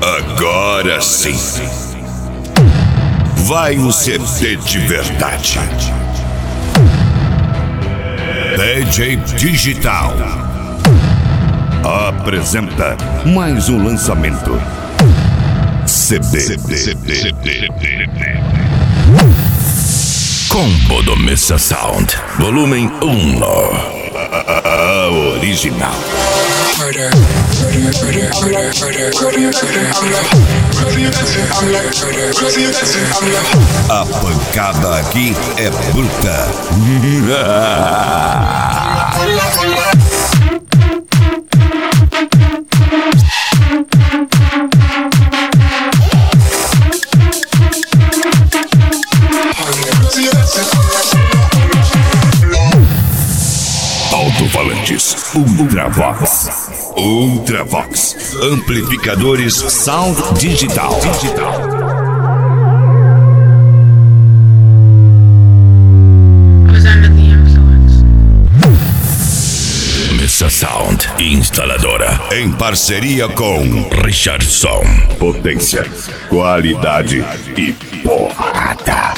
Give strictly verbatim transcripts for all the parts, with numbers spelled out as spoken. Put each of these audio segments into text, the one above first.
Agora sim. Vai o C D de verdade. D J Digital apresenta mais um lançamento. C D. C D. C D. C D. Combo do Mesa Sound, volume um. A original. A pancada aqui é bruta. Alto-falantes Ultravox. Ultravox. Amplificadores Sound Digital. Digital. Mesa Sound Instaladora. Em parceria com Richardson. Potência, qualidade e porrada.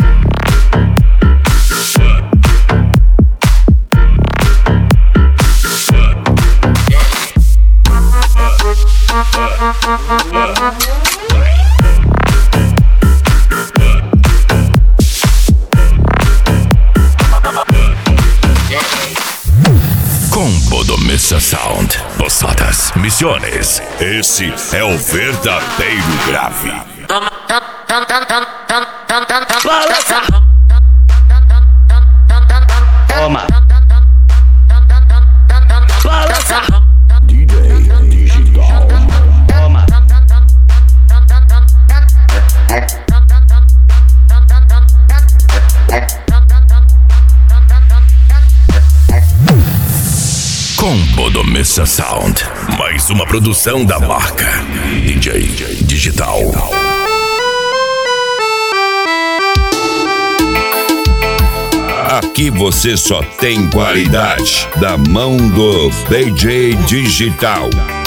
Combo do Mesa Sound. Posadas, Missões. Esse é o verdadeiro grave. Toma. D J Digital. Toma. Combo do Mesa Sound. Mais uma produção da marca D J Digital. Aqui você só tem qualidade da mão do D J Digital.